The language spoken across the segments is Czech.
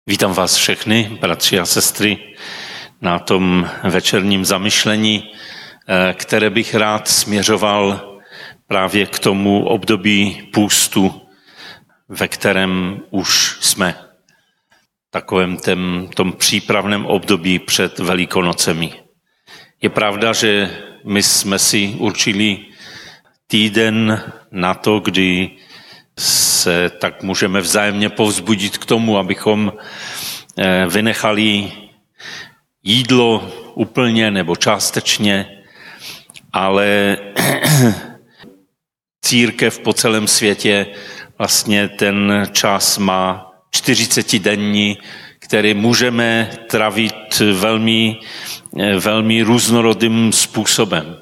Vítám vás všechny, bratři a sestry, na tom večerním zamyšlení, které bych rád směřoval právě k tomu období půstu, ve kterém už jsme. Takovém tom přípravném období před Velikonocemi. Je pravda, že my jsme si určili týden na to, kdy se tak můžeme vzájemně povzbudit k tomu, abychom vynechali jídlo úplně nebo částečně, ale církev po celém světě vlastně ten čas má 40denní, který můžeme trávit velmi různorodým způsobem.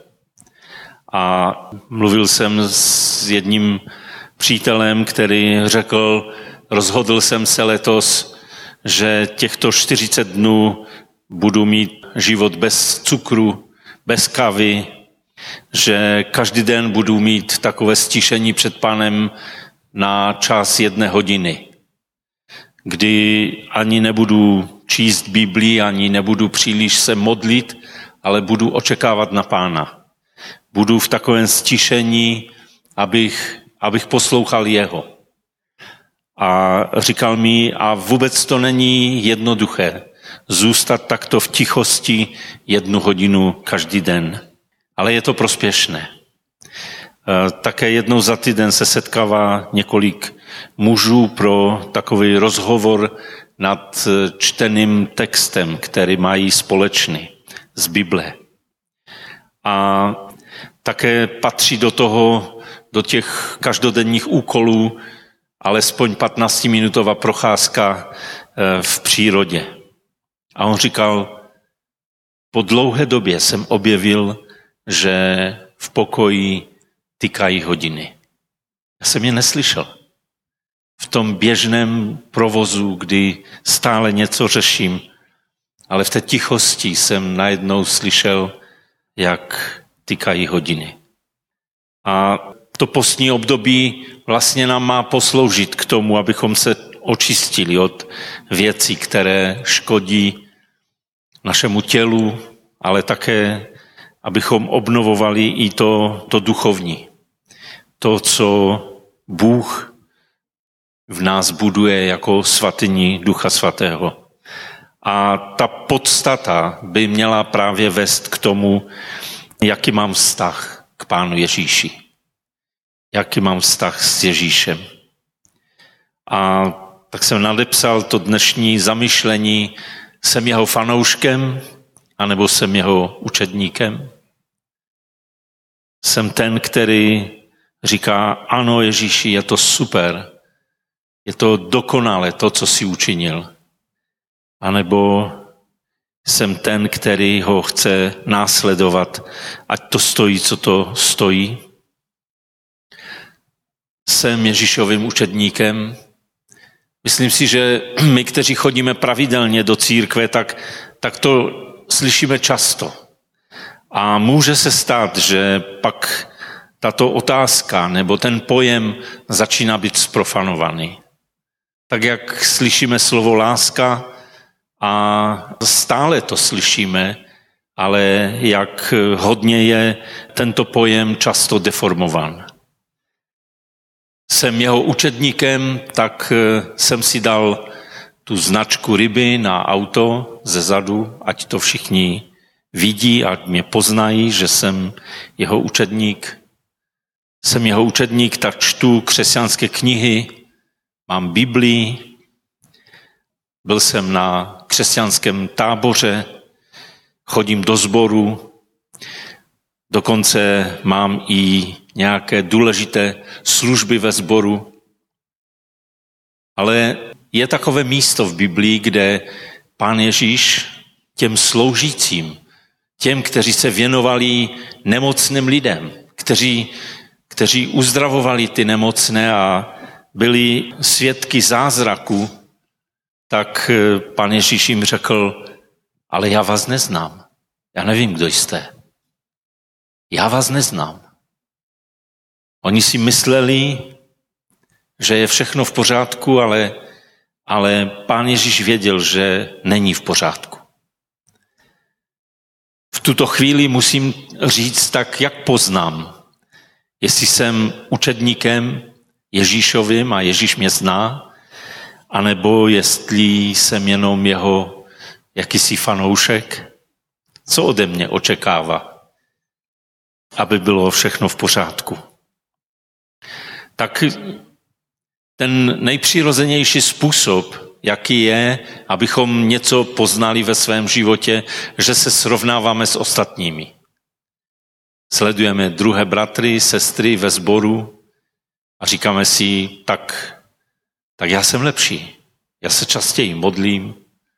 A mluvil jsem s jedním přítelem, který řekl, rozhodl jsem se letos, že těchto 40 dnů budu mít život bez cukru, bez kávy, že každý den budu mít takové stišení před Pánem na čas 1 hodiny, kdy ani nebudu číst Biblii, ani nebudu příliš se modlit, ale budu očekávat na Pána. Budu v takovém stišení, abych poslouchal jeho. A říkal mi, a vůbec to není jednoduché, zůstat takto v tichosti 1 hodinu každý den. Ale je to prospěšné. Také jednou za týden se setkává několik mužů pro takový rozhovor nad čteným textem, který mají společný z Bible. A také patří do těch každodenních úkolů alespoň 15minutová procházka v přírodě. A on říkal, po dlouhé době jsem objevil, že v pokoji tikají hodiny. Já jsem je neslyšel. V tom běžném provozu, kdy stále něco řeším, ale v té tichosti jsem najednou slyšel, jak tikají hodiny. A to postní období vlastně nám má posloužit k tomu, abychom se očistili od věcí, které škodí našemu tělu, ale také, abychom obnovovali i to duchovní. To, co Bůh v nás buduje jako svatyni Ducha Svatého. A ta podstata by měla právě vést k tomu, jaký mám vztah k Pánu Ježíši. Jaký mám vztah s Ježíšem. A tak jsem nadepsal to dnešní zamyšlení, jsem jeho fanouškem, anebo jsem jeho učedníkem. Jsem ten, který říká, ano Ježíši, je to super, je to dokonale to, co jsi učinil. A nebo jsem ten, který ho chce následovat, ať to stojí, co to stojí. Jsem Ježíšovým učedníkem. Myslím si, že my, kteří chodíme pravidelně do církve, tak to slyšíme často. A může se stát, že pak tato otázka nebo ten pojem začíná být zprofanovaný. Tak jak slyšíme slovo láska a stále to slyšíme, ale jak hodně je tento pojem často deformován. Jsem jeho učedníkem, tak jsem si dal tu značku ryby na auto ze zadu, ať to všichni vidí, ať mě poznají, že jsem jeho učedník. Jsem jeho učedník, tak čtu křesťanské knihy, mám Biblii, byl jsem na křesťanském táboře, chodím do sboru, dokonce mám i nějaké důležité služby ve sboru. Ale je takové místo v Biblii, kde Pán Ježíš těm sloužícím, těm, kteří se věnovali nemocným lidem, kteří uzdravovali ty nemocné a byli svědky zázraku, tak Pán Ježíš jim řekl, ale já vás neznám. Já nevím, kdo jste. Já vás neznám. Oni si mysleli, že je všechno v pořádku, ale ale Pán Ježíš věděl, že není v pořádku. V tuto chvíli musím říct tak, jak poznám, jestli jsem učedníkem Ježíšovým a Ježíš mě zná, anebo jestli jsem jenom jeho jakýsi fanoušek, co ode mě očekává, aby bylo všechno v pořádku. Tak ten nejpřirozenější způsob, jaký je, abychom něco poznali ve svém životě, že se srovnáváme s ostatními. Sledujeme druhé bratry, sestry ve sboru a říkáme si, tak já jsem lepší. Já se častěji modlím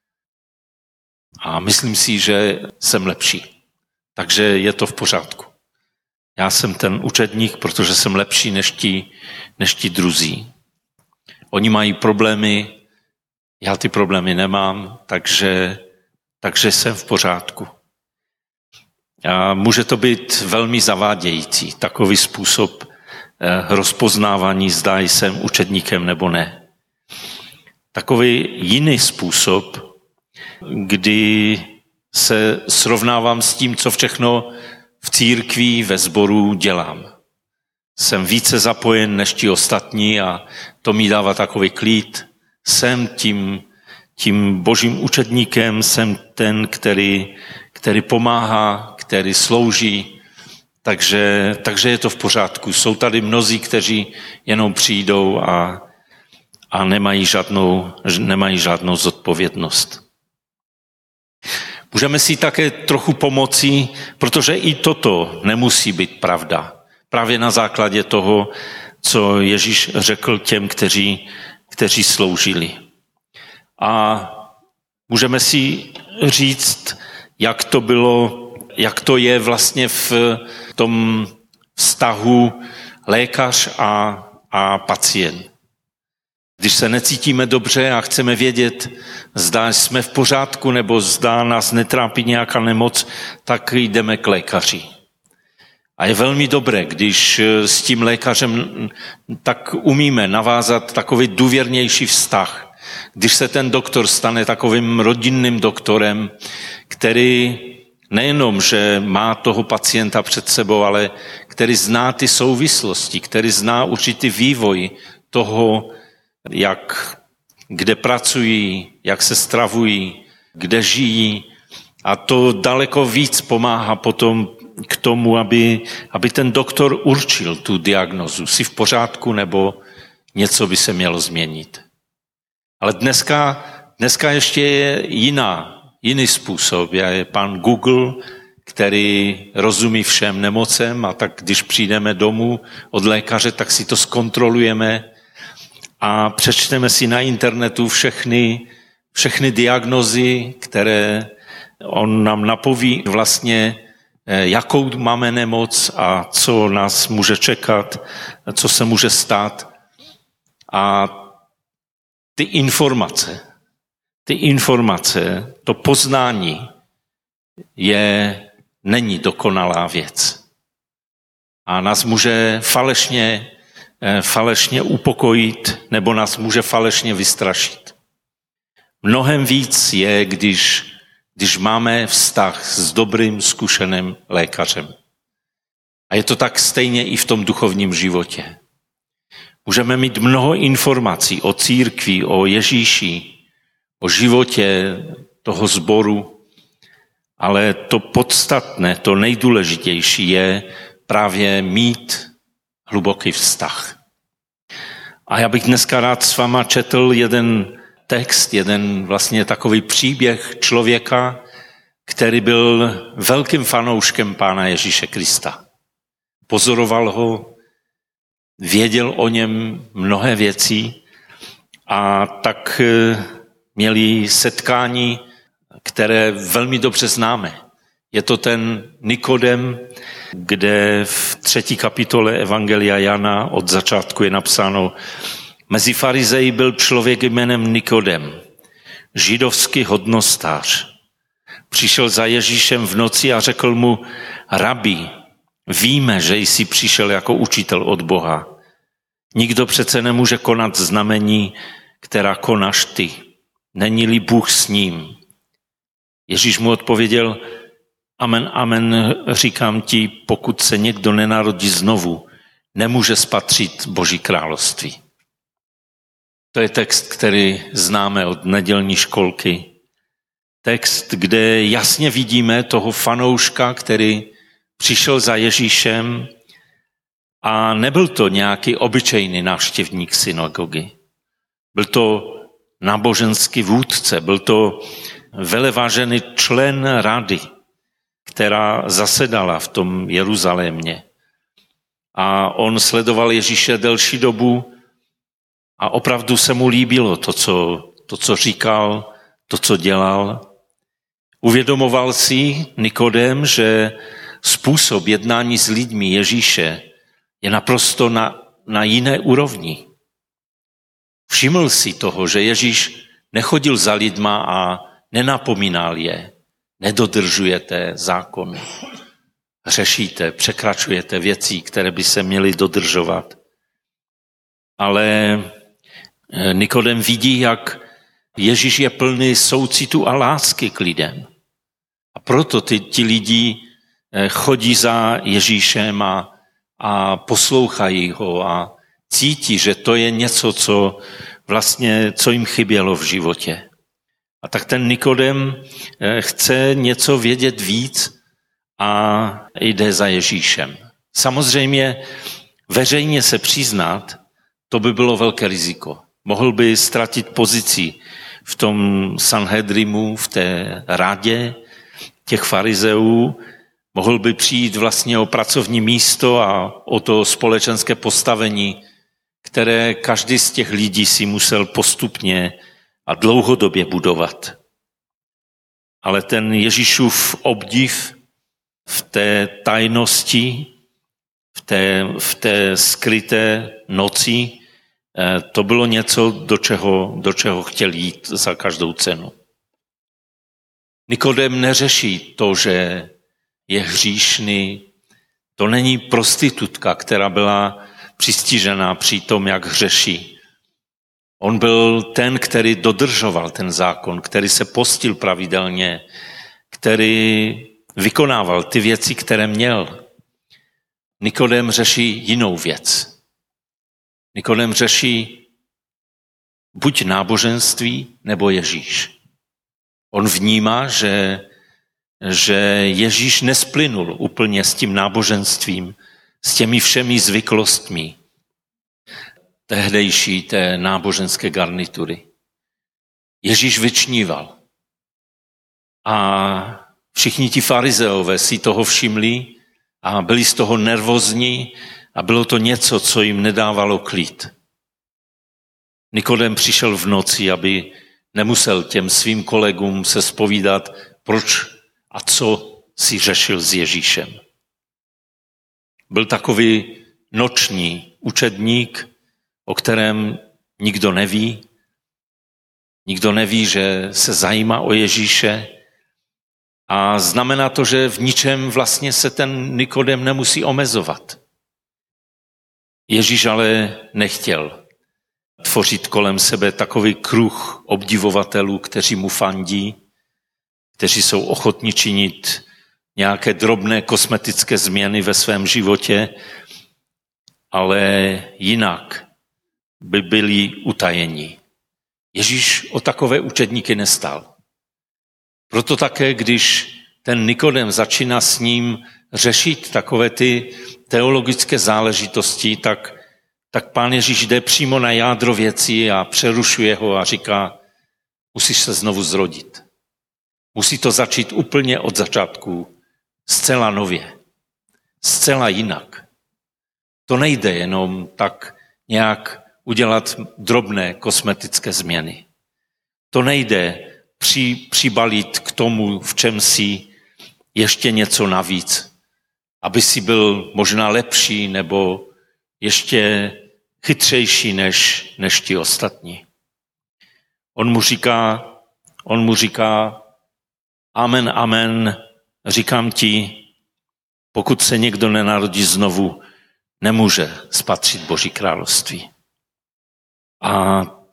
a myslím si, že jsem lepší. Takže je to v pořádku. Já jsem ten učedník, protože jsem lepší než ti druzí. Oni mají problémy, já ty problémy nemám, takže jsem v pořádku. A může to být velmi zavádějící, takový způsob rozpoznávání, zda jsem učedníkem nebo ne. Takový jiný způsob, kdy se srovnávám s tím, co všechno v církvi, ve sboru dělám. Jsem více zapojen než ti ostatní a to mi dává takový klid. Jsem tím božím učedníkem, jsem ten, který pomáhá, který slouží, takže je to v pořádku. Jsou tady mnozí, kteří jenom přijdou a nemají žádnou zodpovědnost. Můžeme si také trochu pomoci, protože i toto nemusí být pravda. Právě na základě toho, co Ježíš řekl těm, kteří sloužili. A můžeme si říct, jak to bylo, jak to je vlastně v tom vztahu lékař a pacient. Když se necítíme dobře a chceme vědět, zda jsme v pořádku nebo zda nás netrápí nějaká nemoc, tak jdeme k lékaři. A je velmi dobré, když s tím lékařem tak umíme navázat takový důvěrnější vztah. Když se ten doktor stane takovým rodinným doktorem, který nejenom, že má toho pacienta před sebou, ale který zná ty souvislosti, který zná určitý vývoj toho, kde pracují, jak se stravují, kde žijí. A to daleko víc pomáhá potom k tomu, aby ten doktor určil tu diagnozu. Jsi v pořádku nebo něco by se mělo změnit. Ale dneska ještě je jiný způsob. Je pan Google, který rozumí všem nemocem a tak když přijdeme domů od lékaře, tak si to zkontrolujeme a přečteme si na internetu všechny diagnózy, které on nám napoví vlastně, jakou máme nemoc a co nás může čekat, co se může stát. A ty informace, to poznání není dokonalá věc. A nás může falešně upokojit nebo nás může falešně vystrašit. Mnohem víc je, když máme vztah s dobrým, zkušeným lékařem. A je to tak stejně i v tom duchovním životě. Můžeme mít mnoho informací o církvi, o Ježíši, o životě toho sboru, ale to podstatné, to nejdůležitější je právě mít hluboký vztah. A já bych dneska rád s váma četl jeden text, jeden vlastně takový příběh člověka, který byl velkým fanouškem Pána Ježíše Krista. Pozoroval ho, věděl o něm mnohé věci a tak měli setkání, které velmi dobře známe. Je to ten Nikodem, kde v 3. kapitole Evangelia Jana od začátku je napsáno: mezi farizeji byl člověk jménem Nikodem, židovský hodnostář. Přišel za Ježíšem v noci a řekl mu: Rabi, víme, že jsi přišel jako učitel od Boha. Nikdo přece nemůže konat znamení, která konáš ty. Není-li Bůh s ním? Ježíš mu odpověděl, amen, amen, říkám ti, pokud se někdo nenarodí znovu, nemůže spatřit Boží království. To je text, který známe od nedělní školky. Text, kde jasně vidíme toho fanouška, který přišel za Ježíšem a nebyl to nějaký obyčejný návštěvník synagogy. Byl to náboženský vůdce, byl to velevážený člen rady, která zasedala v tom Jeruzalémě. A on sledoval Ježíše delší dobu a opravdu se mu líbilo to, co říkal, to, co dělal. Uvědomoval si Nikodém, že způsob jednání s lidmi Ježíše je naprosto na jiné úrovni. Všiml si toho, že Ježíš nechodil za lidma a nenapomínal je. Nedodržujete zákon. Hřešíte, překračujete věci, které by se měly dodržovat. Ale Nikodem vidí, jak Ježíš je plný soucitu a lásky k lidem. A proto ti lidi chodí za Ježíšem a poslouchají ho a cítí, že to je něco, co jim chybělo v životě. A tak ten Nikodem chce něco vědět víc a jde za Ježíšem. Samozřejmě veřejně se přiznat, to by bylo velké riziko. Mohl by ztratit pozici v tom Sanhedrimu, v té radě těch farizeů, mohl by přijít vlastně o pracovní místo a o to společenské postavení, které každý z těch lidí si musel postupně a dlouhodobě budovat. Ale ten Ježíšův obdiv v té tajnosti, v té skryté noci, to bylo něco, do čeho chtěl jít za každou cenu. Nikodem neřeší to, že je hříšný. To není prostitutka, která byla přistižená při tom, jak hřeší. On byl ten, který dodržoval ten zákon, který se postil pravidelně, který vykonával ty věci, které měl. Nikodem řeší jinou věc. Nikodem řeší buď náboženství, nebo Ježíš. On vnímá, že Ježíš nesplynul úplně s tím náboženstvím, s těmi všemi zvyklostmi tehdejší té náboženské garnitury. Ježíš vyčníval. A všichni ti farizeové si toho všimli a byli z toho nervózní a bylo to něco, co jim nedávalo klid. Nikodem přišel v noci, aby nemusel těm svým kolegům se zpovídat, proč a co si řešil s Ježíšem. Byl takový noční učedník, o kterém nikdo neví. Nikdo neví, že se zajímá o Ježíše. A znamená to, že v ničem vlastně se ten Nikodem nemusí omezovat. Ježíš ale nechtěl tvořit kolem sebe takový kruh obdivovatelů, kteří mu fandí, kteří jsou ochotní činit nějaké drobné kosmetické změny ve svém životě, ale jinak by byli utajeni. Ježíš o takové učedníky nestal. Proto také, když ten Nikodem začíná s ním řešit takové ty teologické záležitosti, tak Pán Ježíš jde přímo na jádro věcí a přerušuje ho a říká, musíš se znovu zrodit. Musí to začít úplně od začátku, zcela nově, zcela jinak. To nejde jenom tak nějak udělat drobné kosmetické změny. To nejde přibalit k tomu, v čem si ještě něco navíc, aby si byl možná lepší nebo ještě chytřejší než ti ostatní. On mu říká, amen, amen, říkám ti, pokud se někdo nenarodí znovu, nemůže spatřit Boží království. A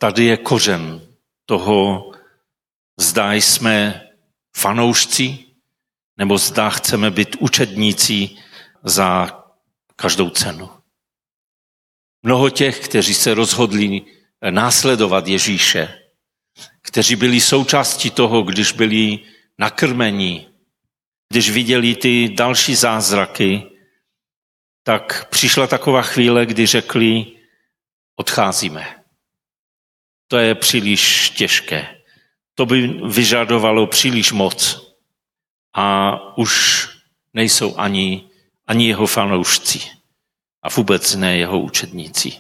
tady je kořen toho, zda jsme fanoušci, nebo zda chceme být učedníci za každou cenu. Mnoho těch, kteří se rozhodli následovat Ježíše, kteří byli součástí toho, když byli nakrmeni, když viděli ty další zázraky, tak přišla taková chvíle, kdy řekli, odcházíme. To je příliš těžké. To by vyžadovalo příliš moc. A už nejsou ani jeho fanoušci. A vůbec ne jeho učedníci.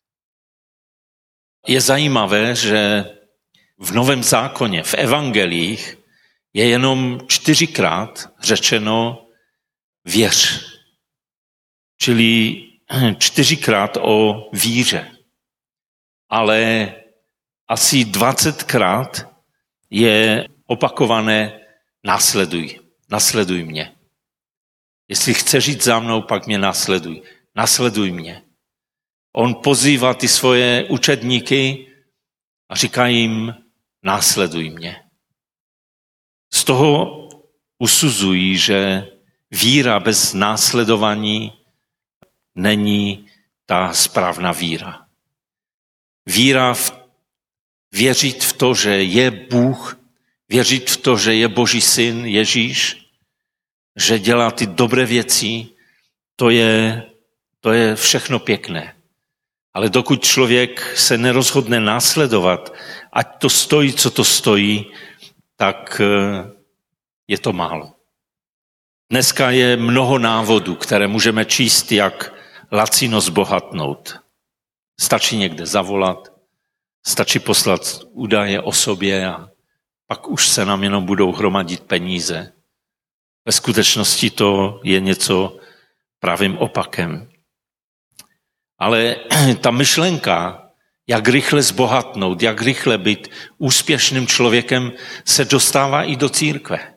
Je zajímavé, že v Novém zákoně, v evangelích, je jenom 4krát řečeno věř. Čili 4krát o víře. Ale asi 20krát je opakované následuj mě. Jestli chceš jít za mnou, pak mě následuj mě. On pozývá ty svoje učedníky a říká jim, následuj mě. Z toho usuzují, že víra bez následování není ta správná víra. Víra věřit v to, že je Bůh, věřit v to, že je Boží syn Ježíš, že dělá ty dobré věci, to je všechno pěkné. Ale dokud člověk se nerozhodne následovat, ať to stojí, co to stojí, tak je to málo. Dneska je mnoho návodů, které můžeme číst, jak lacino zbohatnout. Stačí někde zavolat, stačí poslat údaje o sobě a pak už se nám jenom budou hromadit peníze. Ve skutečnosti to je něco pravým opakem. Ale ta myšlenka, jak rychle zbohatnout, jak rychle být úspěšným člověkem, se dostává i do církve.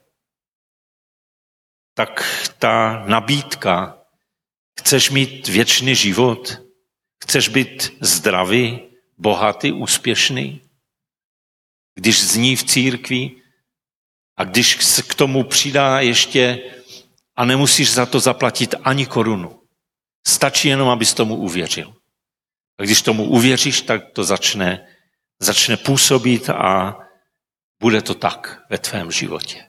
Tak ta nabídka, chceš mít věčný život, chceš být zdravý, bohatý, úspěšný, když zní v církvi a když se k tomu přidá ještě a nemusíš za to zaplatit ani korunu. Stačí jenom, abys tomu uvěřil. A když tomu uvěříš, tak to začne působit a bude to tak ve tvém životě.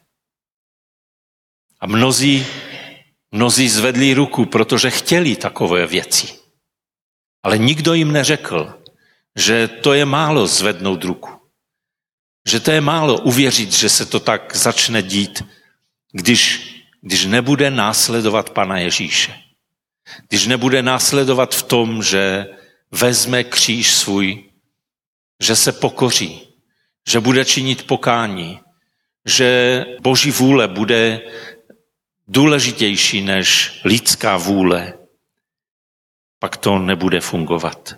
A mnozí zvedli ruku, protože chtěli takové věci. Ale nikdo jim neřekl, že to je málo zvednout ruku. Že to je málo uvěřit, že se to tak začne dít, když nebude následovat Pana Ježíše. Když nebude následovat v tom, že vezme kříž svůj, že se pokoří, že bude činit pokání, že Boží vůle bude důležitější než lidská vůle, pak to nebude fungovat.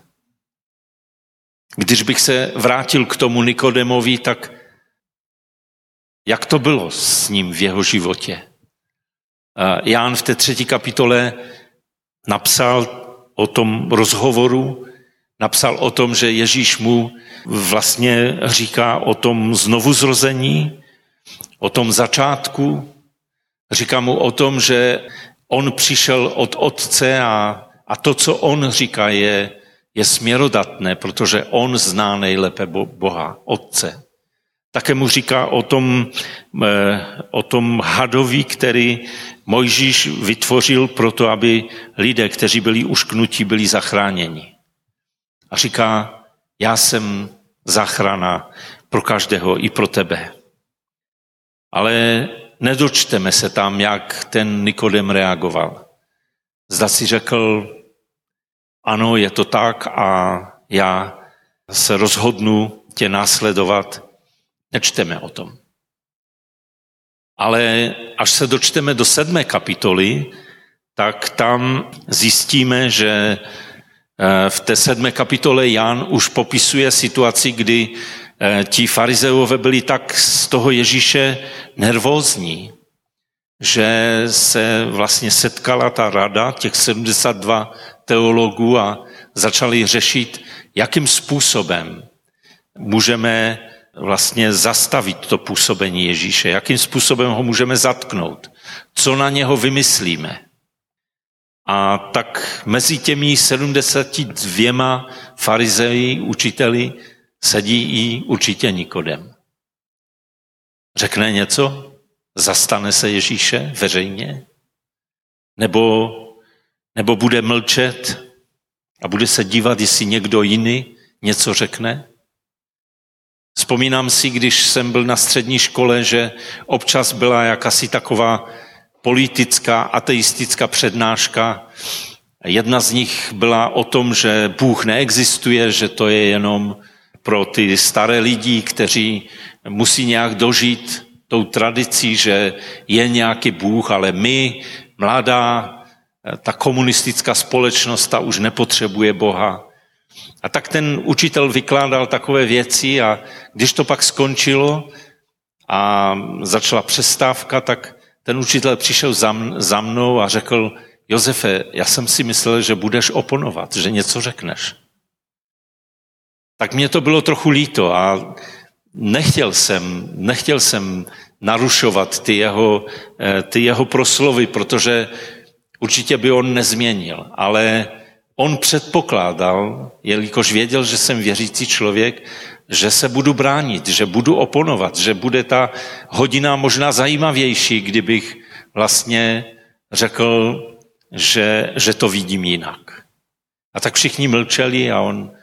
Když bych se vrátil k tomu Nikodemovi, tak jak to bylo s ním v jeho životě? Jan v té 3. kapitole napsal o tom rozhovoru, napsal o tom, že Ježíš mu vlastně říká o tom znovuzrození, o tom začátku, říká mu o tom, že on přišel od Otce a to, co on říká, je směrodatné, protože on zná nejlépe Boha, Otce. Také mu říká o tom hadovi, který Mojžíš vytvořil proto, aby lidé, kteří byli ušknutí, byli zachráněni. A říká, já jsem záchrana pro každého, i pro tebe. Ale nedočteme se tam, jak ten Nikodem reagoval. Zda si řekl, ano, je to tak a já se rozhodnu tě následovat. Nečteme o tom. Ale až se dočteme do 7. kapitoly, tak tam zjistíme, že v té 7. kapitole Jan už popisuje situaci, kdy ti farizeové byli tak z toho Ježíše nervózní, že se vlastně setkala ta rada, těch 72 teologů a začali řešit, jakým způsobem můžeme vlastně zastavit to působení Ježíše, jakým způsobem ho můžeme zatknout, co na něho vymyslíme. A tak mezi těmi 72 farizeji, učiteli, sedí i určitě Nikodem. Řekne něco? Zastane se Ježíše veřejně? Nebo bude mlčet a bude se dívat, jestli někdo jiný něco řekne? Vzpomínám si, když jsem byl na střední škole, že občas byla jakási taková politická, ateistická přednáška. Jedna z nich byla o tom, že Bůh neexistuje, že to je jenom pro ty staré lidi, kteří musí nějak dožít tou tradicí, že je nějaký Bůh, ale my, mladá, ta komunistická společnost, ta už nepotřebuje Boha. A tak ten učitel vykládal takové věci a když to pak skončilo a začala přestávka, tak ten učitel přišel za mnou a řekl: Josefe, já jsem si myslel, že budeš oponovat, že něco řekneš. Tak mě to bylo trochu líto a nechtěl jsem narušovat ty jeho proslovy, protože určitě by on nezměnil, ale on předpokládal, jelikož věděl, že jsem věřící člověk, že se budu bránit, že budu oponovat, že bude ta hodina možná zajímavější, kdybych vlastně řekl, že to vidím jinak. A tak všichni mlčeli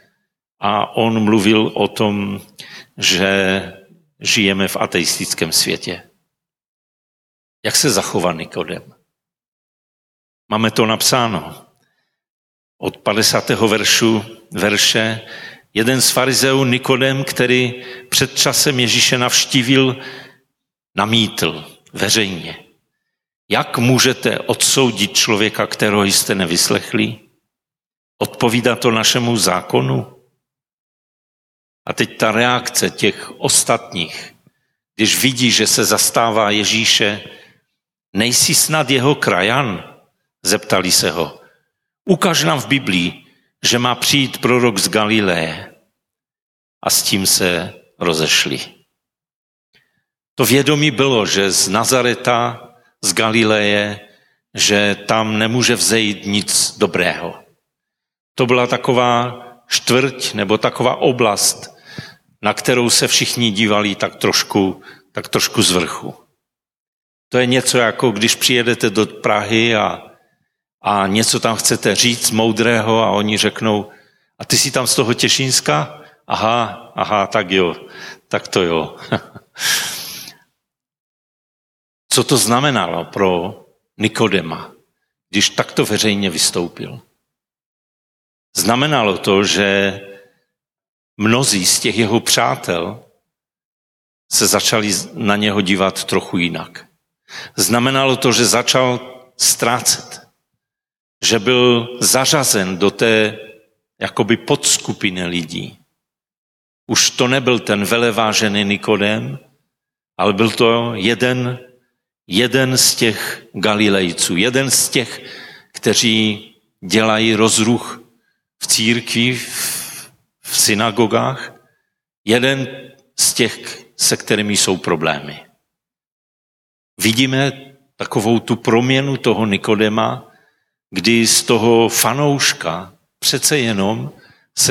a on mluvil o tom, že žijeme v ateistickém světě. Jak se zachová Nikodem? Máme to napsáno. Od 50. verše jeden z farizeů, Nikodem, který před časem Ježíše navštívil, namítl veřejně: Jak můžete odsoudit člověka, kterého jste nevyslechli? Odpovídá to našemu zákonu? A teď ta reakce těch ostatních, když vidí, že se zastává Ježíše: Nejsi snad jeho krajan? Zeptali se ho: Ukaž nám v Biblii, že má přijít prorok z Galileje. A s tím se rozešli. To vědomí bylo, že z Nazareta, z Galileje, že tam nemůže vzejít nic dobrého. To byla taková čtvrť nebo taková oblast, na kterou se všichni dívali tak trošku z vrchu. To je něco jako když přijedete do Prahy a něco tam chcete říct moudrého a oni řeknou: A ty jsi tam z toho Těšínska? Aha, tak jo, tak to jo. Co to znamenalo pro Nikodema, když takto veřejně vystoupil? Znamenalo to, že mnozí z těch jeho přátel se začali na něho dívat trochu jinak. Znamenalo to, že začal ztrácet, že byl zařazen do té jakoby podskupiny lidí. Už to nebyl ten velevážený Nikodem, ale byl to jeden z těch Galilejců, jeden z těch, kteří dělají rozruch v církvi, v synagogách, jeden z těch, se kterými jsou problémy. Vidíme takovou tu proměnu toho Nikodema, kdy z toho fanouška přece jenom se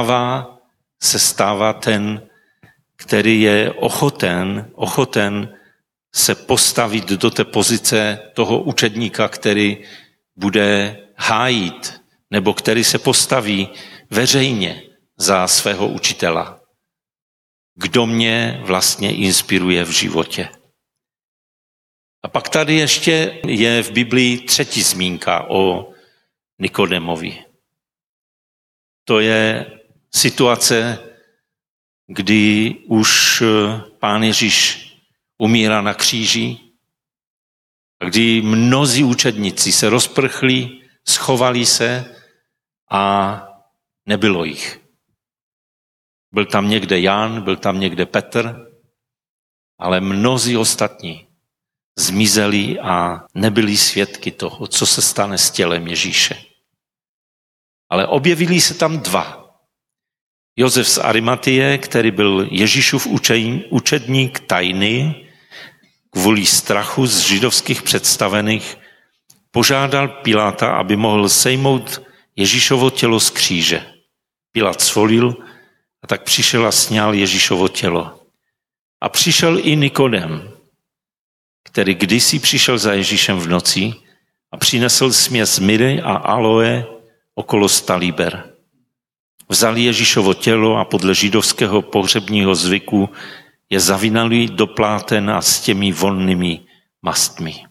stává ten, který je ochoten se postavit do té pozice toho učedníka, který bude hájit, nebo který se postaví veřejně za svého učitela. Kdo mě vlastně inspiruje v životě. A pak tady ještě je v Biblii třetí zmínka o Nikodemovi. To je situace, kdy už Pán Ježíš umírá na kříži a kdy mnozí učedníci se rozprchli, schovali se a nebylo jich. Byl tam někde Jan, byl tam někde Petr, ale mnozí ostatní zmizeli a nebyli svědky toho, co se stane s tělem Ježíše. Ale objevili se tam dva. Josef z Arimatie, který byl Ježíšův učedník tajný, kvůli strachu z židovských představených, požádal Piláta, aby mohl sejmout Ježíšovo tělo z kříže. Pilát svolil a tak přišel a sňal Ježíšovo tělo. A přišel i Nikodem, který kdysi přišel za Ježíšem v noci a přinesl směs myry a aloe okolo 100 liber. Vzali Ježíšovo tělo a podle židovského pohřebního zvyku je zavinali do pláten a s těmi vonnými mastmi.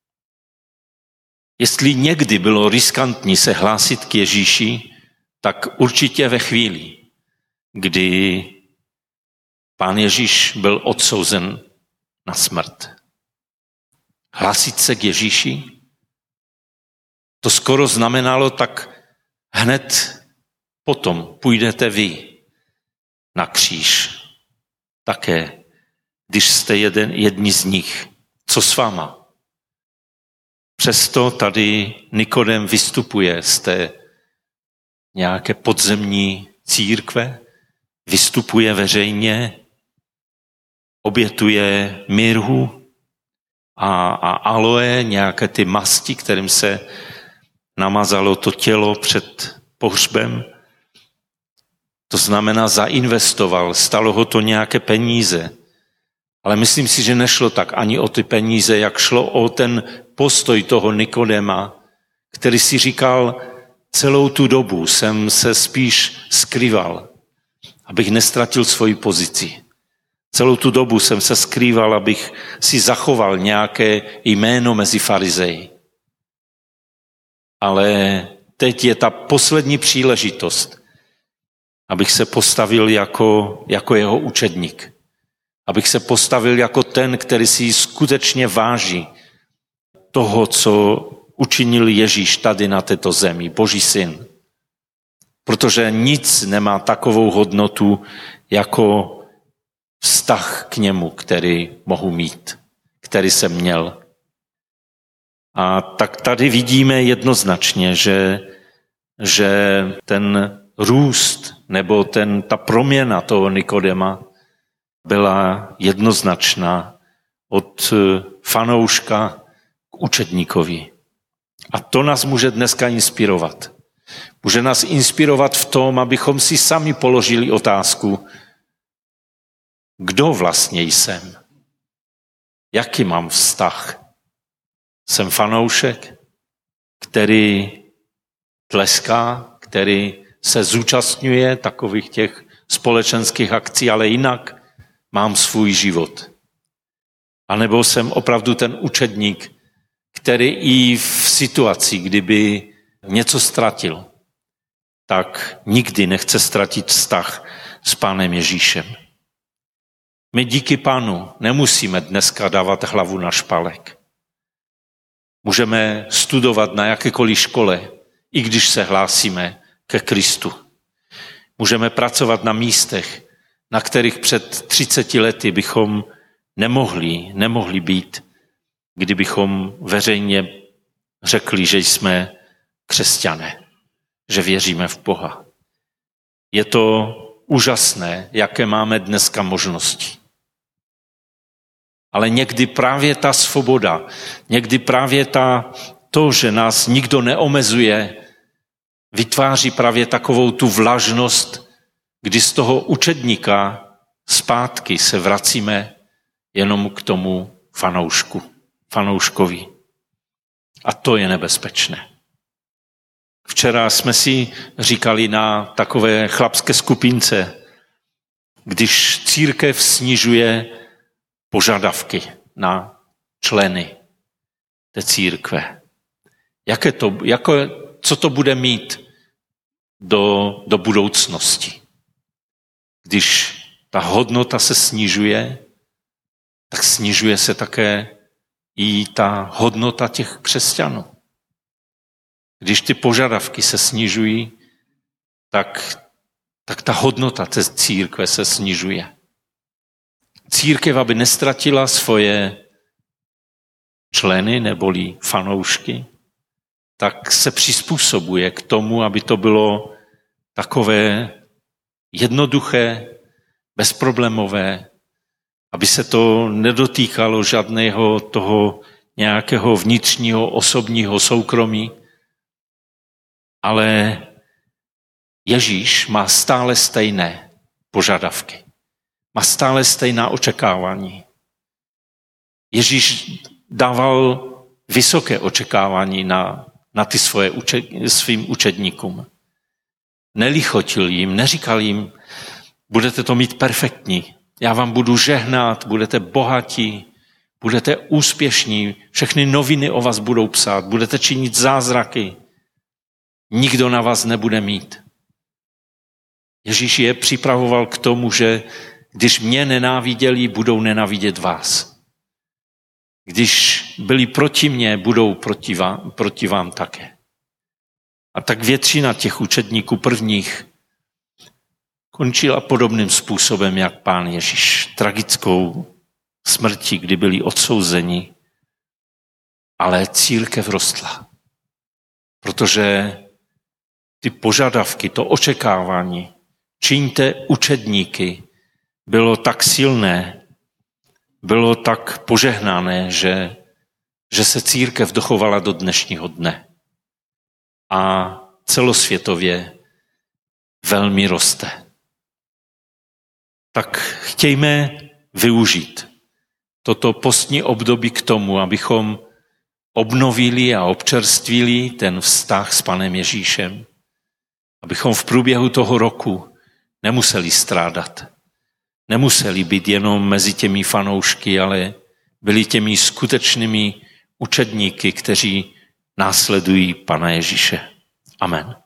Jestli někdy bylo riskantní se hlásit k Ježíši, tak určitě ve chvíli, kdy Pán Ježíš byl odsouzen na smrt. Hlásit se k Ježíši, to skoro znamenalo, tak hned potom půjdete vy na kříž. Také, když jste jedni z nich. Co s váma? Přesto tady Nikodem vystupuje z té nějaké podzemní církve, vystupuje veřejně, obětuje mirhu a aloe, nějaké ty masti, kterým se namazalo to tělo před pohřbem. To znamená, zainvestoval, stalo ho to nějaké peníze. Ale myslím si, že nešlo tak ani o ty peníze, jak šlo o ten postoj toho Nikodema, který si říkal, celou tu dobu jsem se spíš skrýval, abych nestratil svoji pozici. Celou tu dobu jsem se skrýval, abych si zachoval nějaké jméno mezi farizeji. Ale teď je ta poslední příležitost, abych se postavil jako jeho učedník. Abych se postavil jako ten, který si skutečně váží toho, co učinil Ježíš tady na této zemi, Boží syn. Protože nic nemá takovou hodnotu, jako vztah k němu, který mohu mít, který jsem měl. A tak tady vidíme jednoznačně, že ten růst nebo ta proměna toho Nikodema byla jednoznačná od fanouška k učedníkovi. A to nás může dneska inspirovat. Může nás inspirovat v tom, abychom si sami položili otázku, kdo vlastně jsem? Jaký mám vztah? Jsem fanoušek, který tleská, který se zúčastňuje takových těch společenských akcí, ale jinak mám svůj život. A nebo jsem opravdu ten učedník, který i v situaci, kdyby něco ztratil, tak nikdy nechce ztratit vztah s Pánem Ježíšem. My díky Pánu nemusíme dneska dávat hlavu na špalek. Můžeme studovat na jakékoliv škole, i když se hlásíme ke Kristu. Můžeme pracovat na místech, na kterých před 30 lety bychom nemohli být, kdybychom veřejně řekli, že jsme křesťané, že věříme v Boha. Je to úžasné, jaké máme dneska možnosti. Ale někdy právě ta svoboda, někdy právě to, že nás nikdo neomezuje, vytváří právě takovou tu vlažnost, kdy z toho učedníka zpátky se vracíme jenom k tomu fanouškovi. A to je nebezpečné. Včera jsme si říkali na takové chlapské skupince, když církev snižuje požadavky na členy té církve. Co to bude mít do budoucnosti? Když ta hodnota se snižuje, tak snižuje se také i ta hodnota těch křesťanů. Když ty požadavky se snižují, tak ta hodnota té církve se snižuje. Církev, aby nestratila svoje členy neboli fanoušky, tak se přizpůsobuje k tomu, aby to bylo takové jednoduché, bezproblémové, aby se to nedotýkalo žádného toho nějakého vnitřního osobního soukromí, ale Ježíš má stále stejné požadavky. Má stále stejná očekávání. Ježíš dával vysoké očekávání na ty svým učedníkům. Nelichotil jim, neříkal jim, budete to mít perfektní, já vám budu žehnat, budete bohatí, budete úspěšní, všechny noviny o vás budou psát, budete činit zázraky, nikdo na vás nebude mít. Ježíš je připravoval k tomu, že když mě nenáviděli, budou nenávidět vás. Když byli proti mně, budou proti vám také. A tak většina těch učedníků prvních končila podobným způsobem, jak Pán Ježíš. Tragickou smrtí, kdy byli odsouzeni, ale církev rostla. Protože ty požadavky, to očekávání, čiňte učedníky, bylo tak silné, bylo tak požehnané, že se církev dochovala do dnešního dne. A celosvětově velmi roste. Tak chtějme využít toto postní období k tomu, abychom obnovili a občerstvili ten vztah s Panem Ježíšem. Abychom v průběhu toho roku nemuseli strádat. Nemuseli být jenom mezi těmi fanoušky, ale byli těmi skutečnými učedníky, kteří následují Pana Ježíše. Amen.